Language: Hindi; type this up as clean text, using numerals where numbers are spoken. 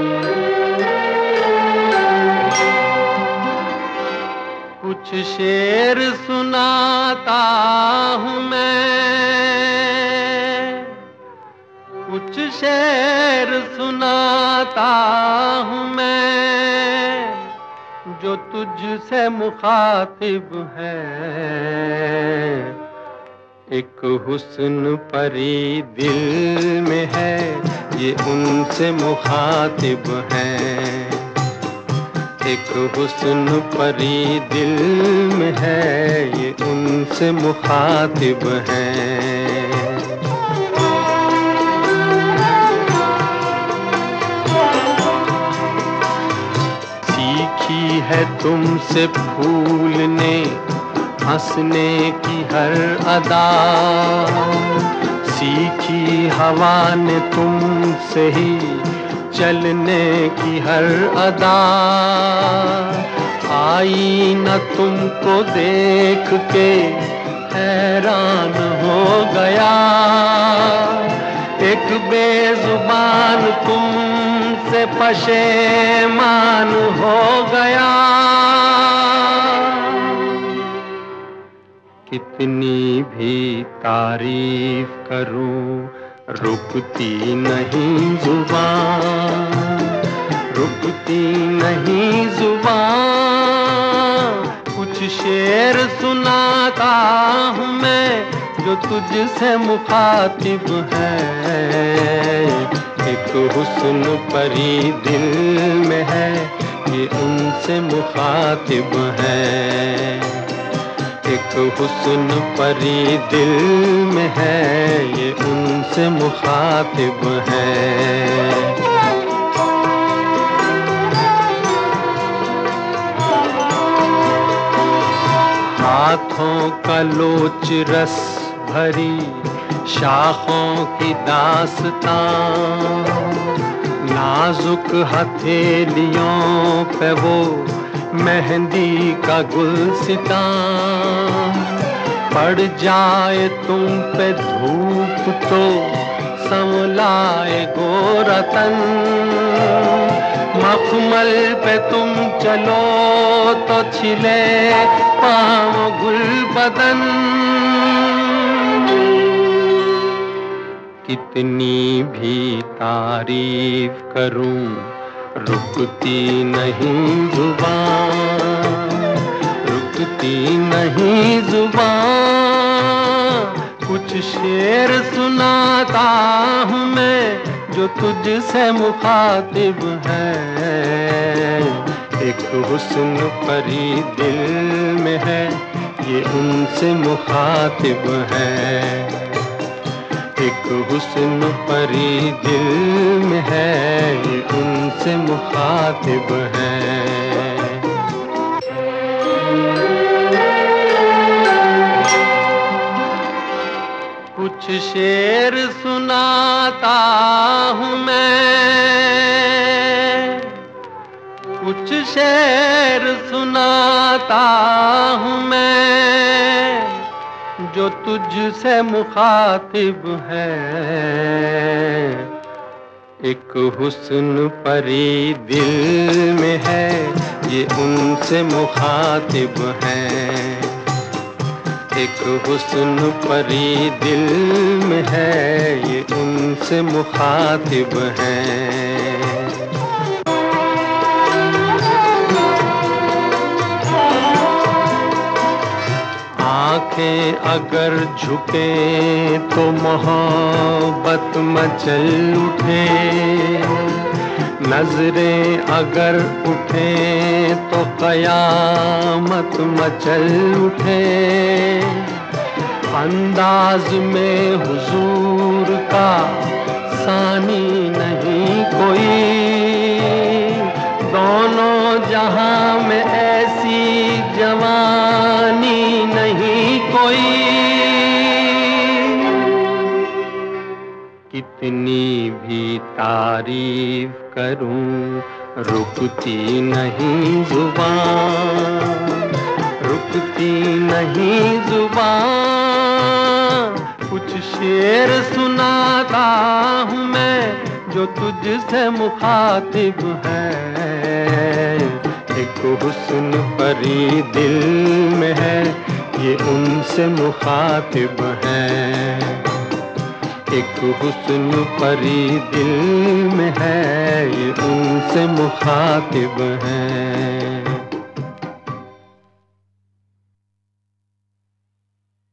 कुछ शेर सुनाता हूँ मैं, कुछ शेर सुनाता हूँ मैं, जो तुझसे मुखातिब है। एक हुस्न परी दिल में है, ये उनसे मुखातिब है। एक हुस्न परी दिल में है, ये उनसे मुखातिब है। सीखी है तुमसे फूलने हंसने की हर अदा, सीखी हवा ने तुमसे ही चलने की हर अदा। आई न तुमको देख के हैरान हो गया, एक बेजुबान तुमसे पशेमान हो गया। कितनी भी तारीफ करूं रुकती नहीं जुबान, रुकती नहीं जुबान। कुछ शेर सुनाता हूँ मैं, जो तुझसे मुखातिब है। एक हुस्न परी दिल में है, ये उनसे मुखातिब है। एक हुस्न परी दिल में है, ये उनसे मुखातिब है। हाथों का लोच रस भरी शाखों की दास्तां, नाजुक हथेलियों पे वो मेहंदी का गुलसितां। पड़ जाए तुम पे धूप तो संवलाए गोरा तन, मखमल पे तुम चलो तो छिले पाँव गुल बदन। कितनी भी तारीफ करूं रुकती नहीं जुबान, रुकती नहीं जुबान। कुछ शेर सुनाता हूँ मैं, जो तुझसे मुखातिब है। एक हुस्न परी दिल में है, ये उनसे मुखातिब है। एक हुस्न परी दिल में है, ये उनसे मुखातिब है। कुछ शेर सुनाता हूँ मैं, कुछ शेर सुनाता हूँ मैं, जो तुझसे मुखातिब है। एक हुस्न परी दिल में है, ये उनसे मुखातिब है। एक हुस्न परी दिल में है, ये उनसे मुखातिब है। आँखें अगर झुके तो मोहब्बत मचल उठे, नजरें अगर उठे तो कयामत मचल उठे। अंदाज में हुजूर का सानी नहीं कोई, दोनों जहां में ऐसी जवानी नहीं कोई। कितनी भी तारीफ करूं रुकती नहीं जुबान, रुकती नहीं जुबान। कुछ शेर सुनाता हूँ मैं, जो तुझसे मुखातिब है। एक हुस्न परी दिल में है, ये उनसे मुखातिब है। एक हुस्न परी दिल में है, ये उनसे मुखातिब है।